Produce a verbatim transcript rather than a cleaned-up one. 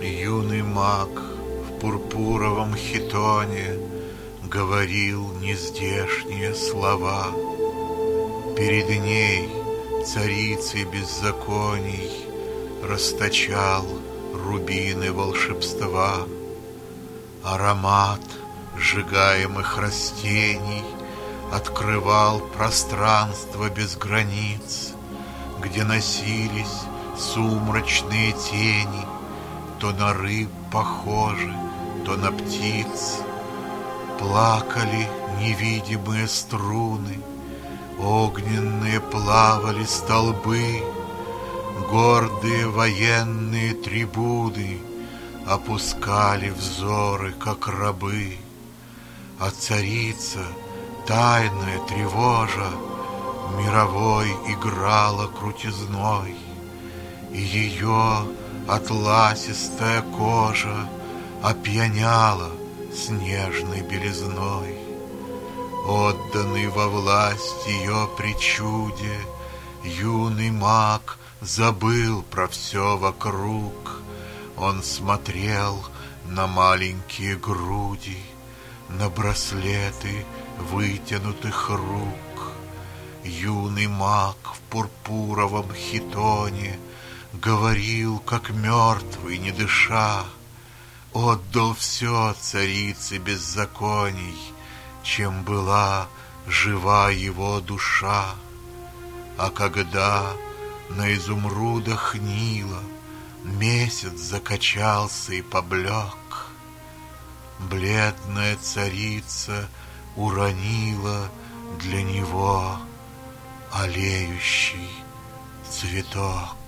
Юный маг в пурпуровом хитоне говорил нездешние слова. Перед ней, царицей беззаконий, расточал рубины волшебства. Аромат сжигаемых растений открывал пространство без границ, где носились сумрачные тени, то на рыб похожи, то на птиц. Плакали невидимые струны, огненные плавали столбы, гордые военные трибуны опускали взоры, как рабы. А царица, тайная тревожа, мировой играла крутизной, и ее атласистая кожа опьяняла снежной белизной. Отданный во власть ее причуде, юный маг забыл про все вокруг. Он смотрел на маленькие груди, на браслеты вытянутых рук. Юный маг в пурпуровом хитоне говорил, как мертвый, не дыша, отдал все царице беззаконий, чем была жива его душа. А когда на изумрудах Нила месяц закачался и поблек, бледная царица уронила для него олеющий цветок.